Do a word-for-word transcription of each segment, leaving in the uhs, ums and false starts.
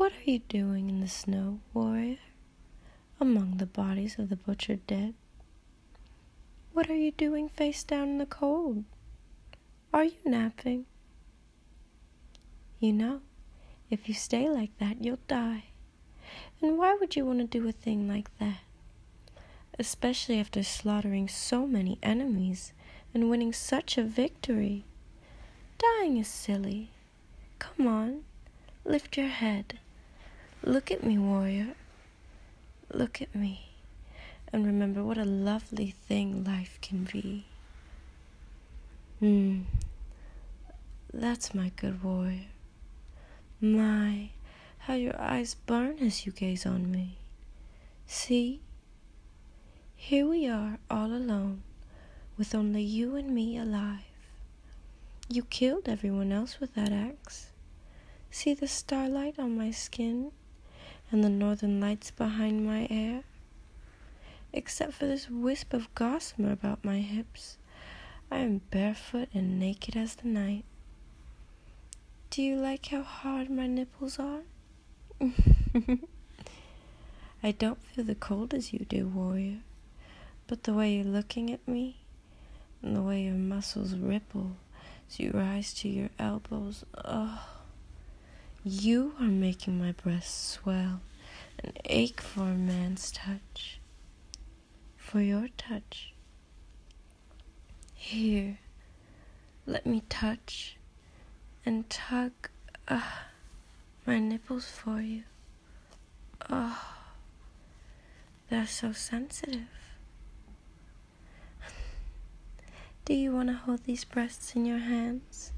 What are you doing in the snow, warrior, among the bodies of the butchered dead? What are you doing face down in the cold? Are you napping? You know, if you stay like that, you'll die. And why would you want to do a thing like that? Especially after slaughtering so many enemies and winning such a victory. Dying is silly. Come on, lift your head. Look at me, warrior. Look at me, and remember what a lovely thing life can be. Hmm, that's my good warrior. My, how your eyes burn as you gaze on me. See? Here we are, all alone, with only you and me alive. You killed everyone else with that axe. See the starlight on my skin and the northern lights behind my hair? Except for this wisp of gossamer about my hips, I am barefoot and naked as the night. Do you like how hard my nipples are? I don't feel the cold as you do, warrior, but the way you're looking at me, and the way your muscles ripple as you rise to your elbows, oh, you are making my breasts swell and ache for a man's touch, for your touch. Here, let me touch and tug uh, my nipples for you. Oh, they're so sensitive. Do you want to hold these breasts in your hands?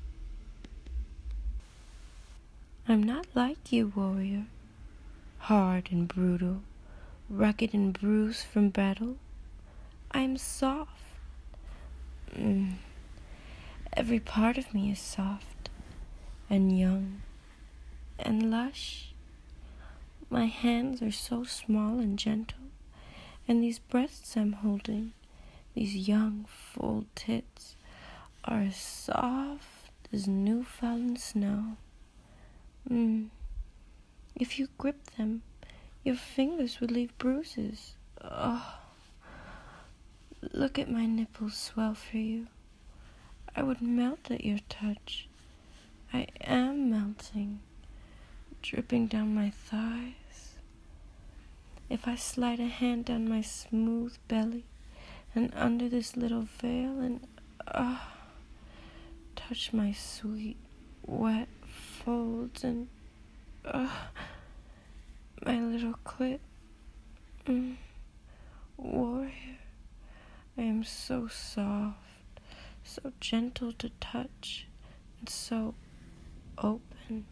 I'm not like you, warrior, hard and brutal, rugged and bruised from battle. I am soft. Mm. Every part of me is soft and young and lush. My hands are so small and gentle, and these breasts I'm holding, these young, full tits, are as soft as new-fallen snow. Mm. If you grip them, your fingers would leave bruises. Oh, look at my nipples swell for you. I would melt at your touch. I am melting, dripping down my thighs. If I slide a hand down my smooth belly and under this little veil and ah, uh, touch my sweet, wet folds and ah, uh, my little clit, mm, warrior, I am so soft, so gentle to touch, and so open.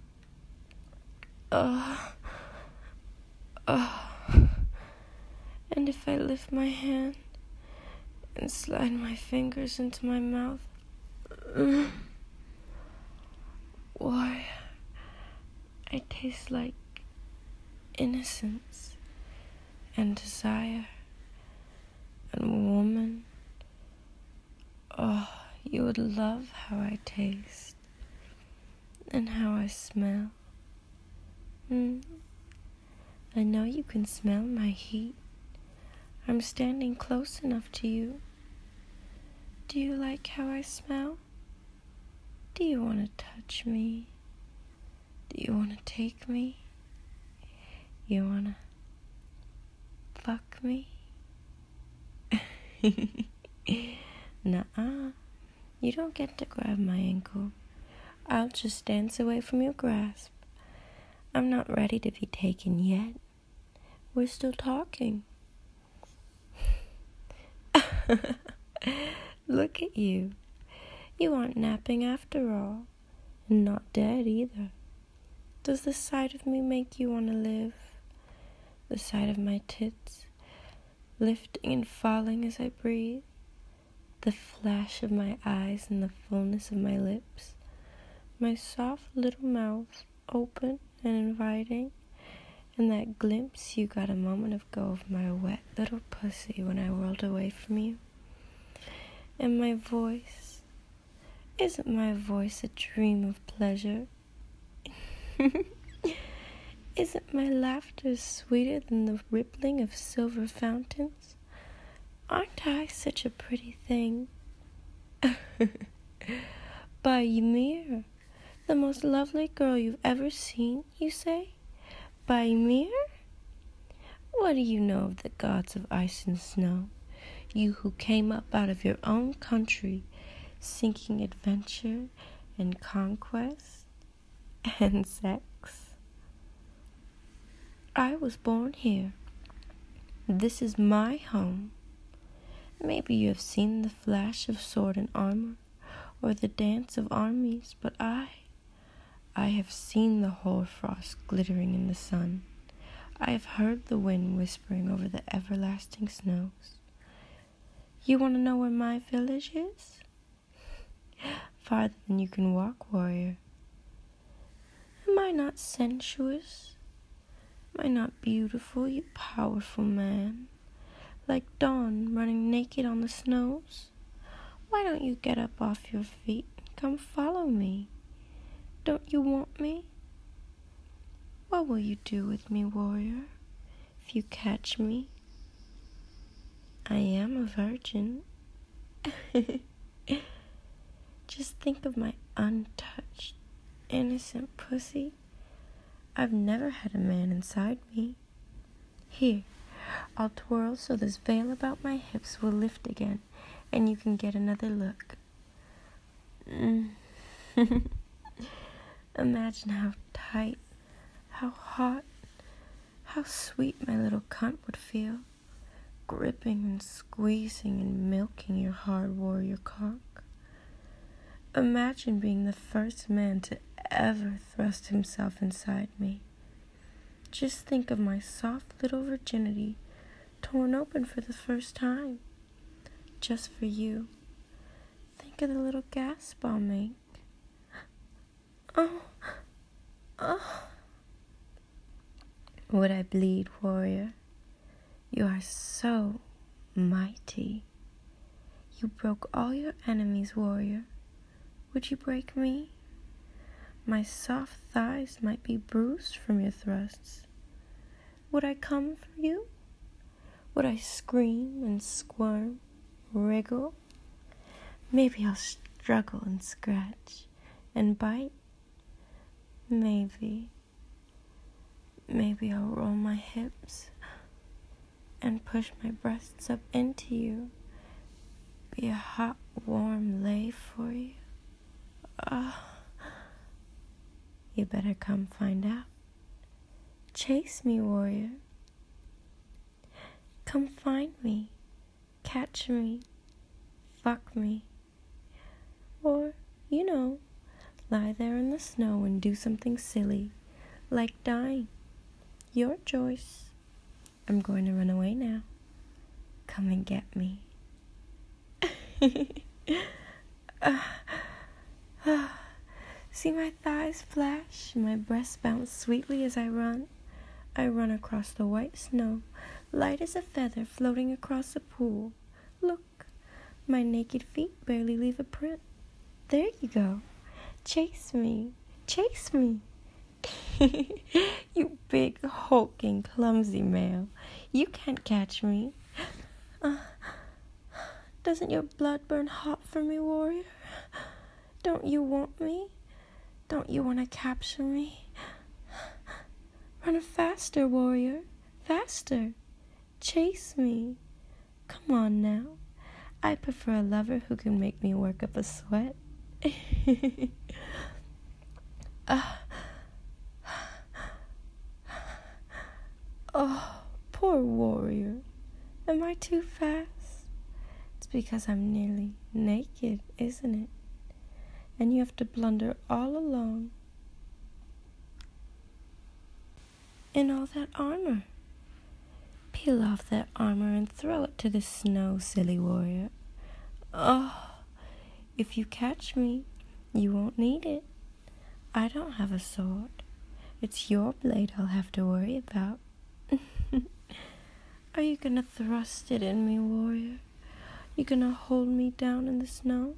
Ah, uh, ah. Uh. And if I lift my hand and slide my fingers into my mouth, mm, why, I taste like innocence and desire and woman. Oh, you would love how I taste and how I smell. Mm. I know you can smell my heat. I'm standing close enough to you. Do you like how I smell? Do you want to touch me? Do you want to take me? You want to fuck me? Nuh-uh. You don't get to grab my ankle. I'll just dance away from your grasp. I'm not ready to be taken yet. We're still talking. Look at you. You aren't napping after all, and not dead either. Does the sight of me make you want to live? The sight of my tits, lifting and falling as I breathe? The flash of my eyes and the fullness of my lips? My soft little mouth, open and inviting? And that glimpse you got a moment ago of my wet little pussy when I whirled away from you? And my voice, isn't my voice a dream of pleasure? Isn't my laughter sweeter than the rippling of silver fountains? Aren't I such a pretty thing? By Ymir, the most lovely girl you've ever seen, you say? By Ymir? What do you know of the gods of ice and snow? You who came up out of your own country, seeking adventure and conquest and sex. I was born here. This is my home. Maybe you have seen the flash of sword and armor, or the dance of armies, but I, I have seen the hoarfrost glittering in the sun. I have heard the wind whispering over the everlasting snows. You want to know where my village is? Farther than you can walk, warrior. Am I not sensuous? Am I not beautiful, you powerful man? Like dawn running naked on the snows? Why don't you get up off your feet and come follow me? Don't you want me? What will you do with me, warrior, if you catch me? I am a virgin. Just think of my untouched, innocent pussy. I've never had a man inside me. Here, I'll twirl so this veil about my hips will lift again, and you can get another look. Mm. Imagine how tight, how hot, how sweet my little cunt would feel, gripping and squeezing and milking your hard warrior cock. Imagine being the first man to ever thrust himself inside me. Just think of my soft little virginity torn open for the first time, just for you. Think of the little gasp I'll make. Oh, oh. Would I bleed, warrior? You are so mighty. You broke all your enemies, warrior. Would you break me? My soft thighs might be bruised from your thrusts. Would I come for you? Would I scream and squirm, wriggle? Maybe I'll struggle and scratch and bite. Maybe. Maybe I'll roll my hips and push my breasts up into you. Be a hot, warm lay for you. Ah. You better come find out. Chase me, warrior. Come find me. Catch me. Fuck me. Or, you know, lie there in the snow and do something silly, like dying. Your choice. I'm going to run away now. Come and get me. uh, uh. See my thighs flash, my breasts bounce sweetly as I run. I run across the white snow, light as a feather floating across a pool. Look, my naked feet barely leave a print. There you go. Chase me, chase me. You big, hulking, clumsy male. You can't catch me. Uh, doesn't your blood burn hot for me, warrior? Don't you want me? Don't you want to capture me? Run faster, warrior. Faster. Chase me. Come on now. I prefer a lover who can make me work up a sweat. uh, oh, poor warrior. Am I too fast? It's because I'm nearly naked, isn't it? And you have to blunder all along in all that armor. Peel off that armor and throw it to the snow, silly warrior. Oh, if you catch me, you won't need it. I don't have a sword. It's your blade I'll have to worry about. Are you gonna thrust it in me, warrior? You gonna hold me down in the snow?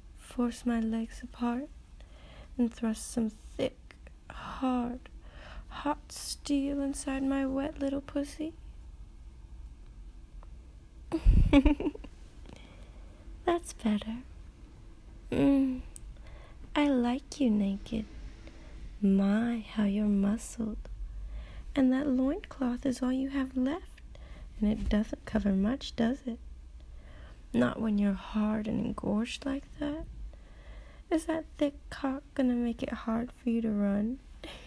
Force my legs apart and thrust some thick, hard, hot steel inside my wet little pussy? That's better. Mm, I like you naked. My, how you're muscled. And that loincloth is all you have left, and it doesn't cover much, does it? Not when you're hard and engorged like that. Is that thick cock gonna make it hard for you to run?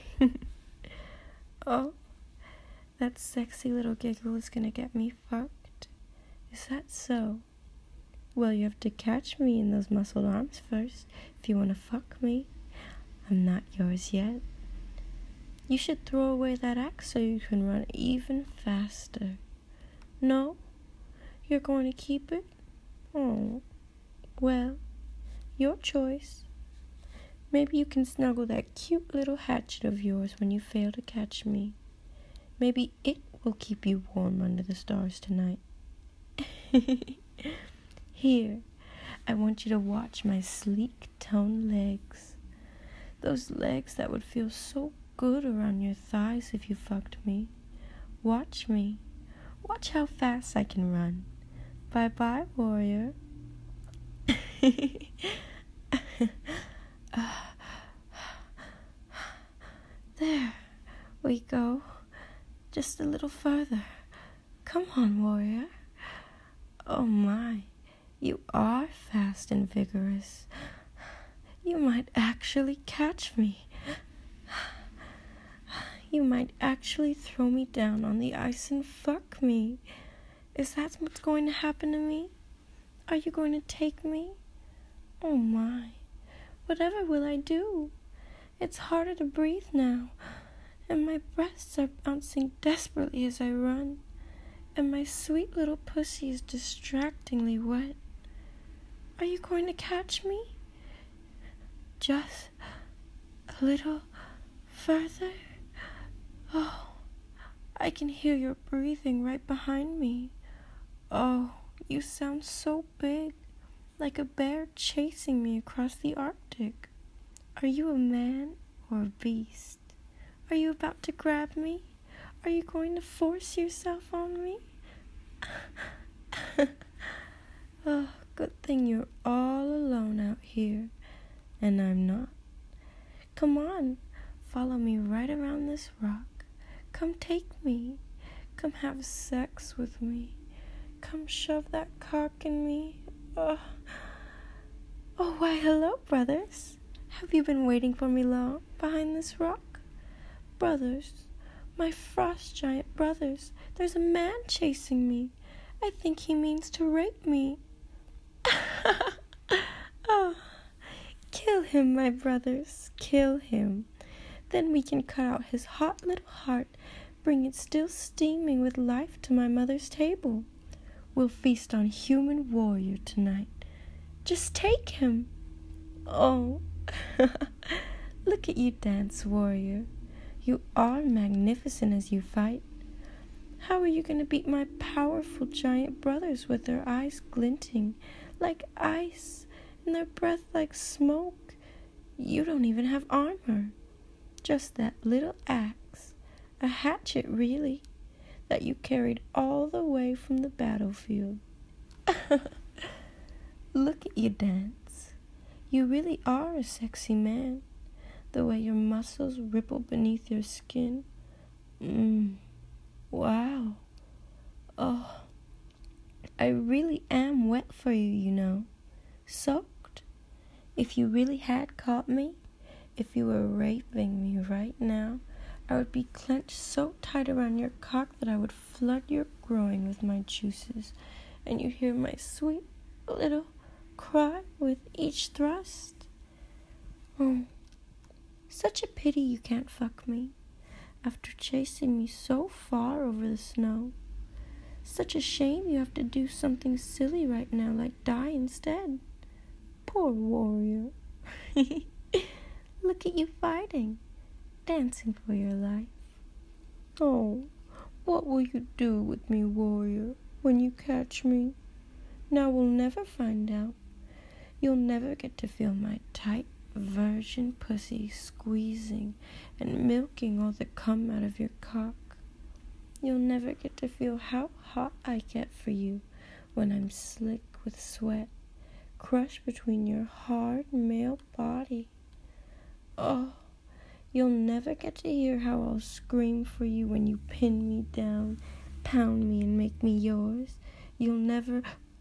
Oh, that sexy little giggle is gonna get me fucked. Is that so? Well, you have to catch me in those muscled arms first if you wanna fuck me. I'm not yours yet. You should throw away that axe so you can run even faster. No? You're going to keep it? Oh, well, your choice. Maybe you can snuggle that cute little hatchet of yours when you fail to catch me. Maybe it will keep you warm under the stars tonight. Here, I want you to watch my sleek, toned legs. Those legs that would feel so good around your thighs if you fucked me. Watch me. Watch how fast I can run. Bye-bye, warrior. There we go. Just a little further. Come on, warrior. Oh my, you are fast and vigorous. You might actually catch me. You might actually throw me down on the ice and fuck me. Is that what's going to happen to me? Are you going to take me? Oh my, whatever will I do? It's harder to breathe now, and my breasts are bouncing desperately as I run, and my sweet little pussy is distractingly wet. Are you going to catch me? Just a little further? Oh, I can hear your breathing right behind me. Oh, you sound so big, like a bear chasing me across the Arctic. Are you a man or a beast? Are you about to grab me? Are you going to force yourself on me? Oh, good thing you're all alone out here, and I'm not. Come on, follow me right around this rock. Come take me. Come have sex with me. Come shove that cock in me. Oh, oh why, hello, brothers. Have you been waiting for me long behind this rock? Brothers, my frost giant brothers, there's a man chasing me. I think he means to rape me. Oh, kill him, my brothers, kill him. Then we can cut out his hot little heart, bring it still steaming with life to my mother's table. We'll feast on human warrior tonight. Just take him. Oh, look at you dance, warrior. You are magnificent as you fight. How are you going to beat my powerful giant brothers with their eyes glinting like ice and their breath like smoke? You don't even have armor. Just that little axe, a hatchet really, that you carried all the way from the battlefield. Look at you dance. You really are a sexy man, the way your muscles ripple beneath your skin. Mmm, wow. Oh, I really am wet for you, you know. Soaked. If you really had caught me, if you were raping me right now, I would be clenched so tight around your cock that I would flood your groin with my juices, and you'd hear my sweet little cry with each thrust. Oh, such a pity you can't fuck me after chasing me so far over the snow. Such a shame you have to do something silly right now, like die instead. Poor warrior. Look at you fighting, dancing for your life. Oh, what will you do with me, warrior, when you catch me? Now we'll never find out. You'll never get to feel my tight, virgin pussy squeezing and milking all the cum out of your cock. You'll never get to feel how hot I get for you when I'm slick with sweat, crushed between your hard male body. Oh, you'll never get to hear how I'll scream for you when you pin me down, pound me, and make me yours. You'll never...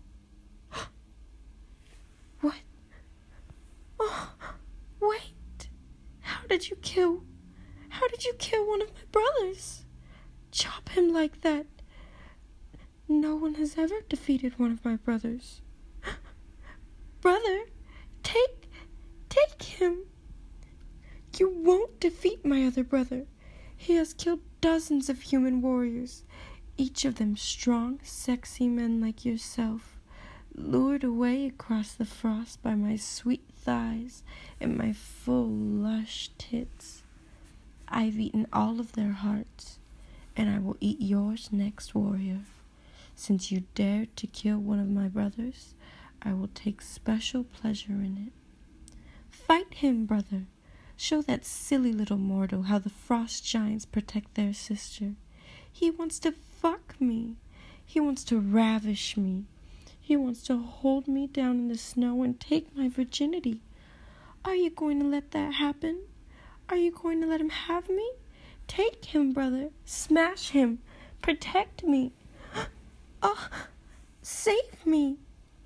What? Oh, wait. How did you kill... How did you kill one of my brothers? Chop him like that. No one has ever defeated one of my brothers. Brother, take, take him. You won't defeat my other brother. He has killed dozens of human warriors, each of them strong, sexy men like yourself, lured away across the frost by my sweet thighs and my full, lush tits. I've eaten all of their hearts, and I will eat yours next, warrior. Since you dared to kill one of my brothers, I will take special pleasure in it. Fight him, brother. Show that silly little mortal how the frost giants protect their sister. He wants to fuck me. He wants to ravish me. He wants to hold me down in the snow and take my virginity. Are you going to let that happen? Are you going to let him have me? Take him, brother. Smash him. Protect me. Oh, save me.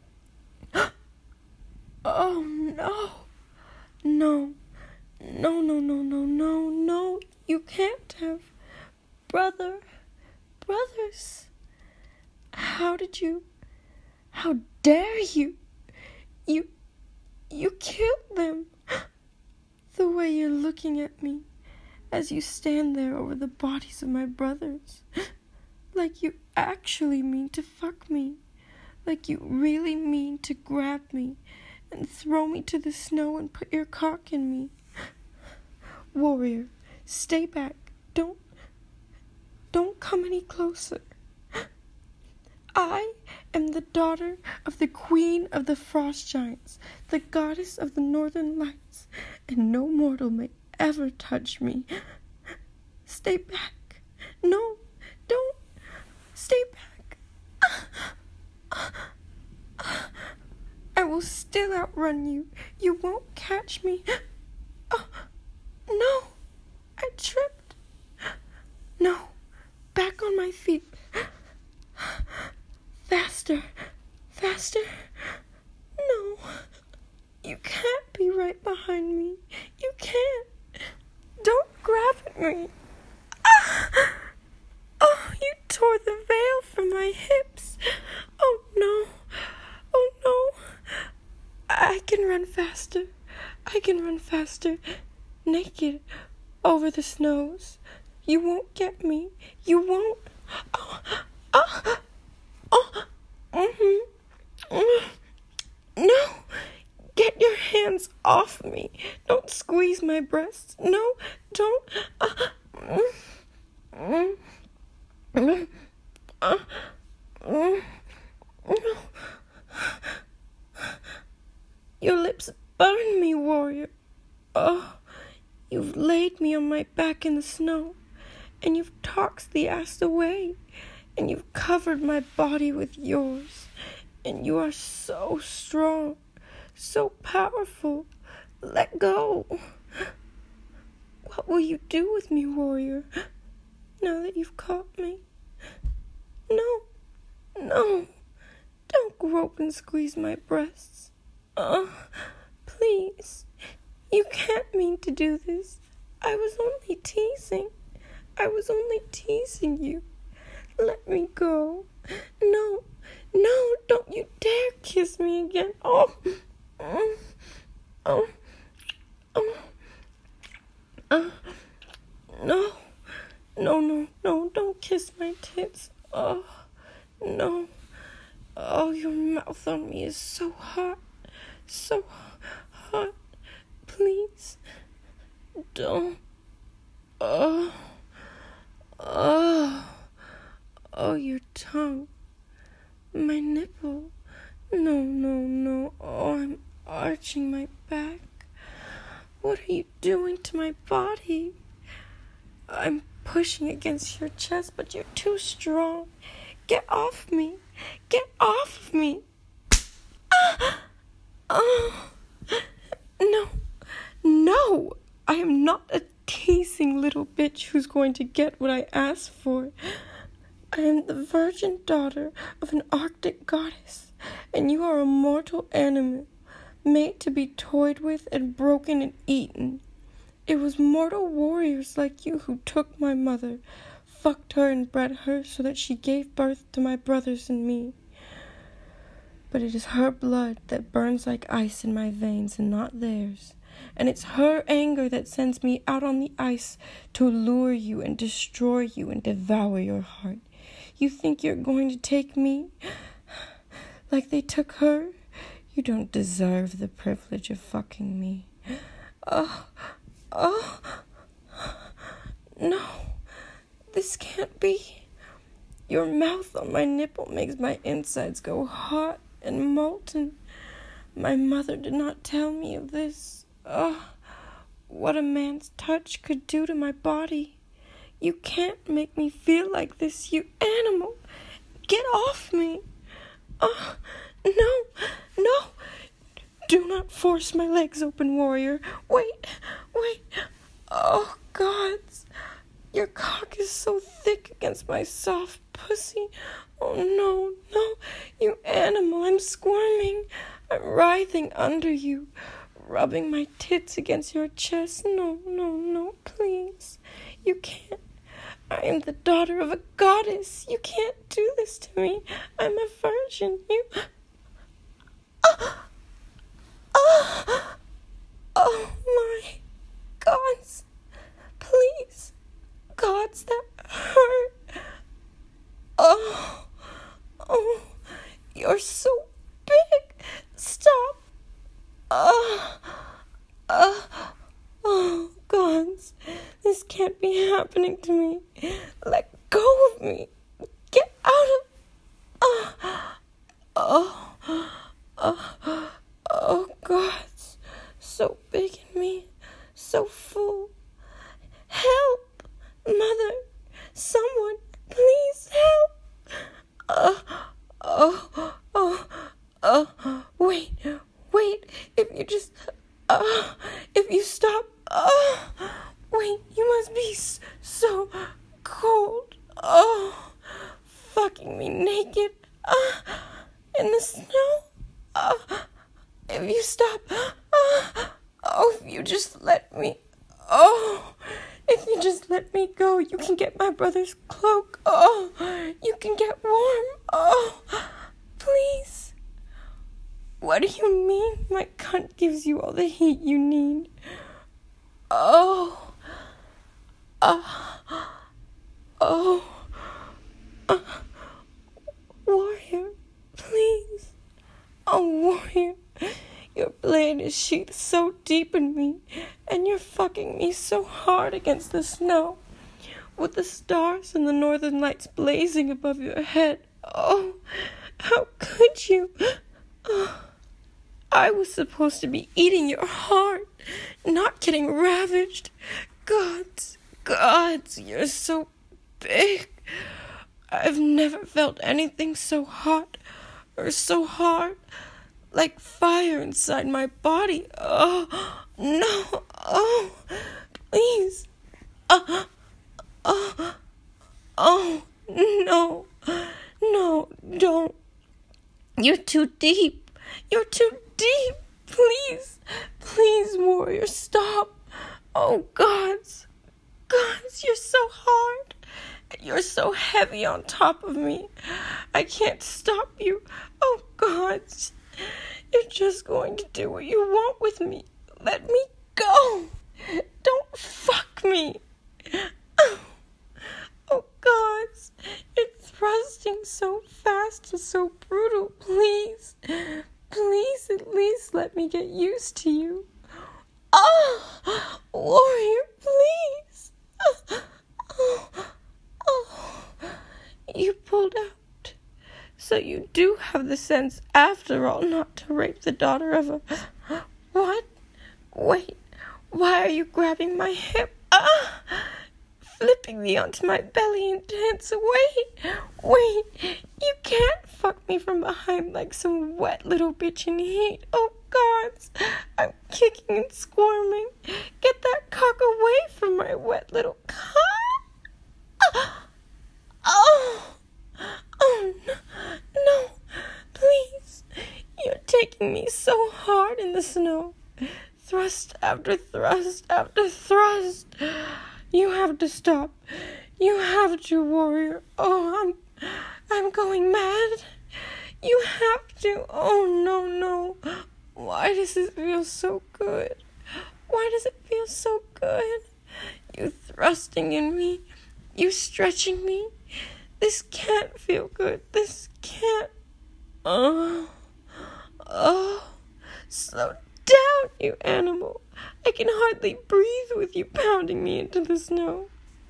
Oh, no. No. No, no, no, no, no, no. You can't have. Brother. Brothers. How did you... How dare you? You... You killed them. The way you're looking at me as you stand there over the bodies of my brothers. Like you actually mean to fuck me. Like you really mean to grab me and throw me to the snow and put your cock in me. Warrior, stay back. Don't, don't come any closer. I am the daughter of the queen of the frost giants, the goddess of the northern lights, and no mortal may ever touch me. Stay back. No, don't. Stay back. I will still outrun you. You won't catch me. Oh, no, I tripped. No, back on my feet. Faster, faster. No, you can't be right behind me. You can't. Don't grab at me. Ah! Oh, you tore the veil from my hips. Oh, no. Oh, no. I can run faster. I can run faster. Naked over the snows. You won't get me. You won't. Oh, oh, oh. Mm-hmm. Mm. No. Get your hands off me. Don't squeeze my breasts. No, don't. Uh, mm, mm, mm, uh, mm, no. Your lips burn me, warrior. Oh, you've laid me on my back in the snow, and you've toxed the ass away, and you've covered my body with yours, and you are so strong. So powerful. Let go. What will you do with me, warrior, now that you've caught me? No, no. Don't grope and squeeze my breasts. Oh, please. You can't mean to do this. I was only teasing. I was only teasing you. Let me go. No, no, don't you dare kiss me again. Oh. Oh, oh, oh, uh, no, no, no, no, don't kiss my tits. Oh, no. Oh, your mouth on me is so hot, so hot. Please, don't. Oh, oh, oh, your tongue, my nipple. No, no, no. Oh, I'm arching my back. What are you doing to my body? I'm pushing against your chest, but you're too strong. Get off me. Get off of me. Ah! Oh. No. No. I am not a teasing little bitch who's going to get what I asked for. I am the virgin daughter of an Arctic goddess, and you are a mortal animal, made to be toyed with and broken and eaten. It was mortal warriors like you who took my mother, fucked her and bred her so that she gave birth to my brothers and me. But it is her blood that burns like ice in my veins and not theirs. And it's her anger that sends me out on the ice to lure you and destroy you and devour your heart. You think you're going to take me like they took her? You don't deserve the privilege of fucking me. Oh, oh, no, this can't be. Your mouth on my nipple makes my insides go hot and molten. My mother did not tell me of this. Oh, what a man's touch could do to my body. You can't make me feel like this, you animal. Get off me. Oh, no, no. Do not force my legs open, warrior. Wait, wait. Oh, gods. Your cock is so thick against my soft pussy. Oh, no, no. You animal, I'm squirming. I'm writhing under you, rubbing my tits against your chest. No, no, no, please. You can't. I am the daughter of a goddess. You can't do this to me. I'm a virgin. You... Oh, oh, oh my gods. Please. Gods, that hurt. Oh, oh, you're so big. Stop. Oh, oh, oh, gods. This can't be happening to me. Let go of me. Get out of... Oh, oh, oh, oh, gods. So big in me. So full. Help, mother. Someone, please help. Oh, oh, oh, oh. Wait, wait. If you just... Uh, if you stop... Oh... Wait, you must be so cold. Oh, fucking me naked. Uh, in the snow. Uh, if you stop. Uh, oh, if you just let me. Oh, if you just let me go, you can get my brother's cloak. Oh, you can get warm. Oh, please. What do you mean my cunt gives you all the heat you need? Oh. Oh, oh, uh, warrior, please. Oh, warrior, your blade is sheathed so deep in me, and you're fucking me so hard against the snow, with the stars and the northern lights blazing above your head. Oh, how could you? Oh, I was supposed to be eating your heart, not getting ravaged. Gods. Gods, you're so big. I've never felt anything so hot or so hard, like fire inside my body. Oh, no. Oh, please. Oh, oh, oh, no. No, don't. You're too deep. You're too deep. Please. Please, warrior, stop. Oh, gods. Gods, you're so hard. You're so heavy on top of me. I can't stop you. Oh, gods. You're just going to do what you want with me. Let me go. Don't fuck me. Oh, oh gods. You're thrusting so fast and so brutal. Please. Please at least let me get used to you. Oh, warrior, please. Oh, oh, you pulled out. So you do have the sense, after all, not to rape the daughter of a... What? Wait, Why are you grabbing my hip? Ah! Flipping me onto my belly and dance away. Wait, you can't fuck me from behind like some wet little bitch in heat. Oh, gods, I'm kicking and squirming. Get that cock away from my wet little cock. Ah! Oh, oh, no, no, please. You're taking me so hard in the snow. Thrust after thrust after thrust. You have to stop. You have to, warrior. Oh, I'm, I'm going mad. You have to. Oh, no, no. Why does it feel so good? Why does it feel so good? You thrusting in me. You stretching me. This can't feel good. This can't. Oh, oh. Slow down, you animal. I can hardly breathe with you pounding me into the snow.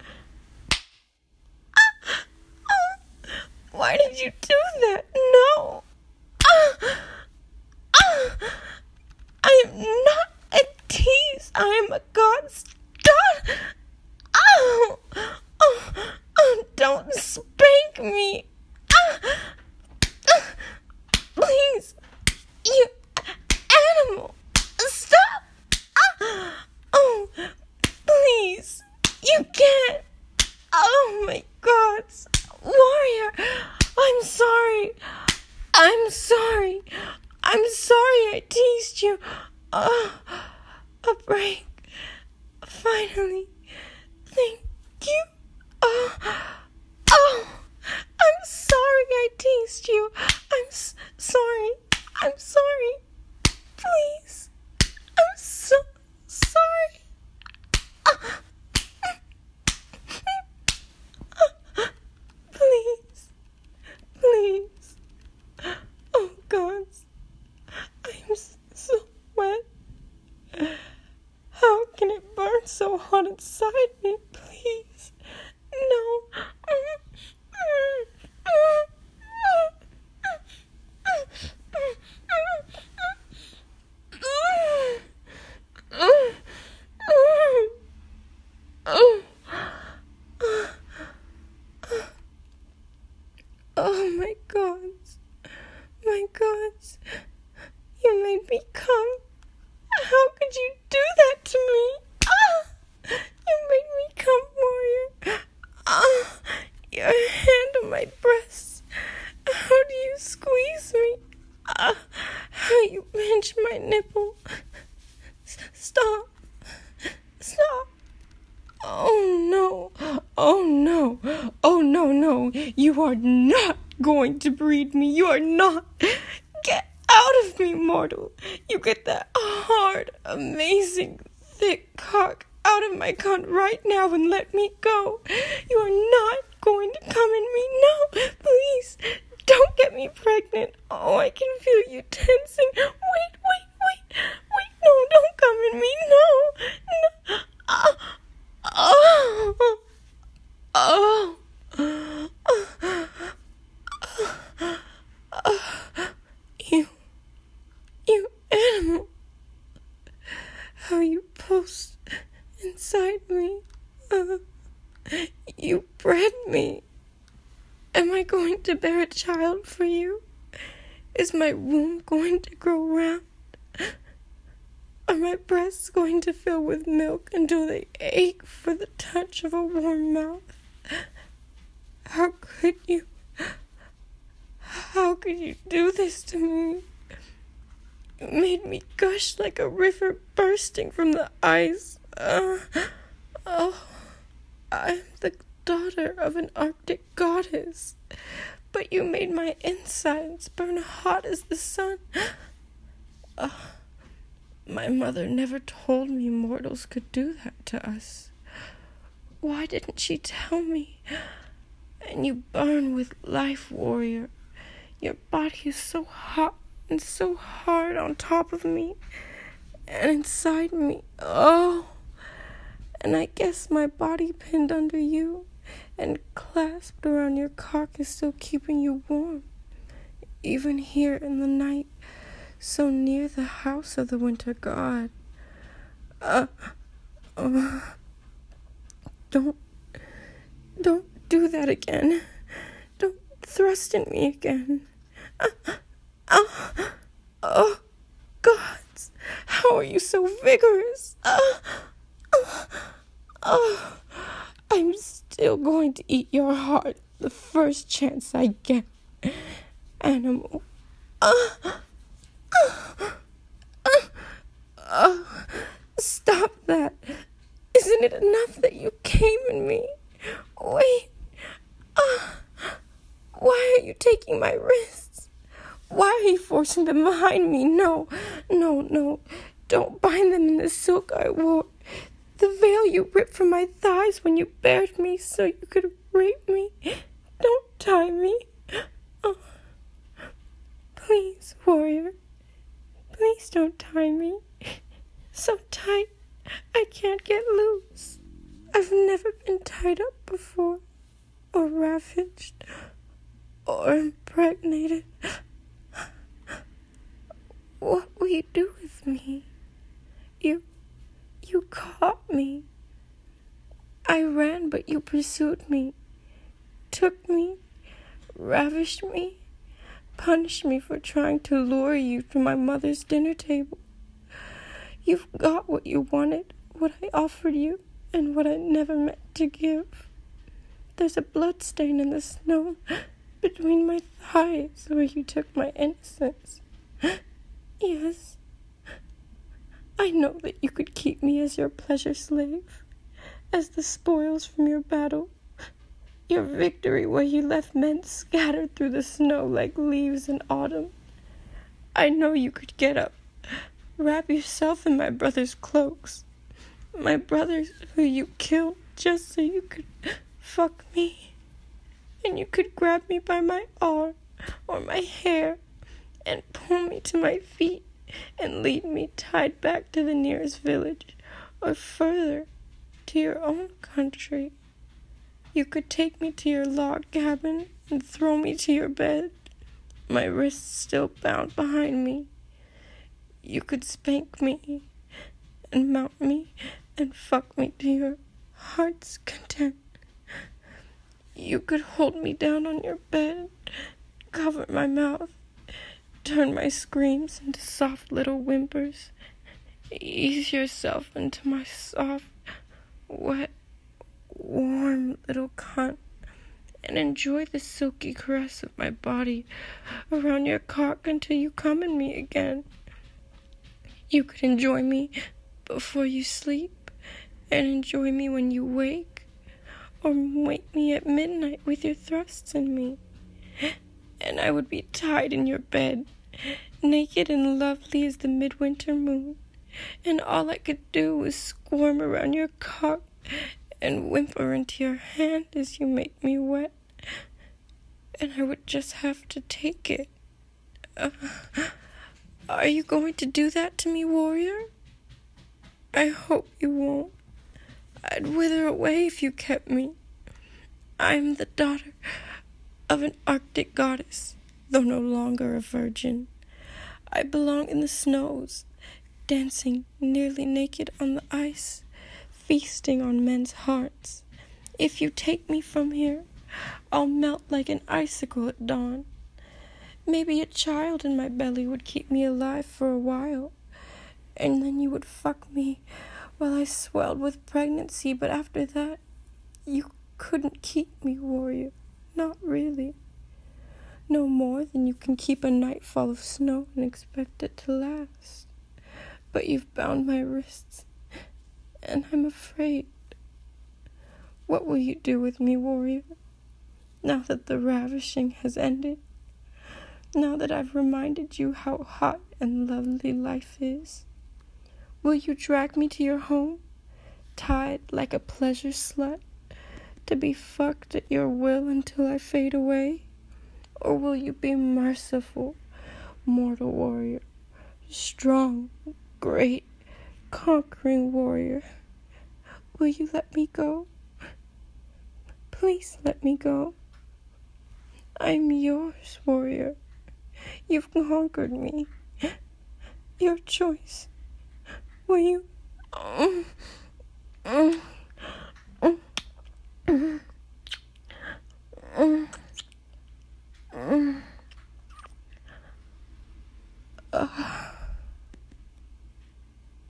Ah, ah, why did you do that? No. Ah, ah, I am not a tease. I am a god's daughter. Oh, oh, oh, don't spank me. Ah, ah, please, you animal. Stop. Oh, please. You can't. Oh, my God. Warrior, I'm sorry. I'm sorry. I'm sorry I teased you. Oh, a break. Finally. Thank you. Oh, oh, I'm sorry I teased you. I'm s- sorry. I'm sorry. Please. I'm so sorry. Please. Please. Oh, God. I'm so wet. How can it burn so hot inside me? Please. No. Oh my God, my God, you made me come. How could you do that to me? Ah, you made me come, warrior. Ah, your hand on my breast. How do you squeeze me? Ah, how you pinch my nipple. S- stop, stop. Oh no, oh no, oh no, no, you are not going to breed me, you are not. Get out of me, mortal. You get that hard, amazing, thick cock out of my cunt right now and let me go. You are not going to come in me, no, please, don't get me pregnant. Oh, I can feel you tensing. Wait, wait, wait, wait, no, don't come in me, no, no, ah. Oh, oh, you, you animal, how you pulsed inside me, uh, you bred me. Am I going to bear a child for you? Is my womb going to grow round? Are my breasts going to fill with milk until they ache for the touch of a warm mouth? How could you? How could you do this to me? You made me gush like a river bursting from the ice. Uh, oh, I'm the daughter of an Arctic goddess, but you made my insides burn hot as the sun. Uh, My mother never told me mortals could do that to us. Why didn't she tell me? And you burn with life, warrior. Your body is so hot and so hard on top of me and inside me. Oh, and I guess my body pinned under you and clasped around your cock is still keeping you warm, even here in the night, so near the house of the winter god. Uh, uh, don't, don't do that again. Don't thrust in me again. Uh, uh, oh, gods, how are you so vigorous? Uh, uh, uh, I'm still going to eat your heart the first chance I get. Animal. Uh, uh, uh, uh, stop that. Isn't it enough that you came in me? Wait. Uh, why are you taking my wrists? Why are you forcing them behind me? No, no, no. Don't bind them in the silk I wore. The veil you ripped from my thighs when you bared me so you could rape me. Don't tie me. Oh. Please, warrior. Please don't tie me. So tight, I can't get loose. I've never been tied up before, or ravaged, or impregnated. What will you do with me? You, you caught me. I ran, but you pursued me, took me, ravished me, punished me for trying to lure you to my mother's dinner table. You've got what you wanted, what I offered you, and what I never meant to give. There's a blood stain in the snow between my thighs where you took my innocence. Yes, I know that you could keep me as your pleasure slave, as the spoils from your battle, your victory where you left men scattered through the snow like leaves in autumn. I know you could get up, wrap yourself in my brother's cloaks, my brothers who you killed just so you could fuck me, and you could grab me by my arm or my hair and pull me to my feet and lead me tied back to the nearest village or further to your own country. You could take me to your log cabin and throw me to your bed, my wrists still bound behind me. You could spank me and mount me and fuck me to your heart's content. You could hold me down on your bed, cover my mouth, turn my screams into soft little whimpers, ease yourself into my soft, wet, warm little cunt, and enjoy the silky caress of my body around your cock until you come in me again. You could enjoy me before you sleep, and enjoy me when you wake, or wake me at midnight with your thrusts in me. And I would be tied in your bed, naked and lovely as the midwinter moon, and all I could do was squirm around your cock and whimper into your hand as you make me wet, and I would just have to take it. Uh, are you going to do that to me, warrior? I hope you won't. I'd wither away if you kept me. I'm the daughter of an Arctic goddess, though no longer a virgin. I belong in the snows, dancing nearly naked on the ice, feasting on men's hearts. If you take me from here, I'll melt like an icicle at dawn. Maybe a child in my belly would keep me alive for a while, and then you would fuck me while I swelled with pregnancy, but after that, you couldn't keep me, warrior. Not really. No more than you can keep a nightfall of snow and expect it to last. But you've bound my wrists, and I'm afraid. What will you do with me, warrior? Now that the ravishing has ended, now that I've reminded you how hot and lovely life is, will you drag me to your home, tied like a pleasure slut, to be fucked at your will until I fade away? Or will you be merciful, mortal warrior, strong, great, conquering warrior? Will you let me go? Please let me go. I'm yours, warrior. You've conquered me. Your choice. Will you Uh.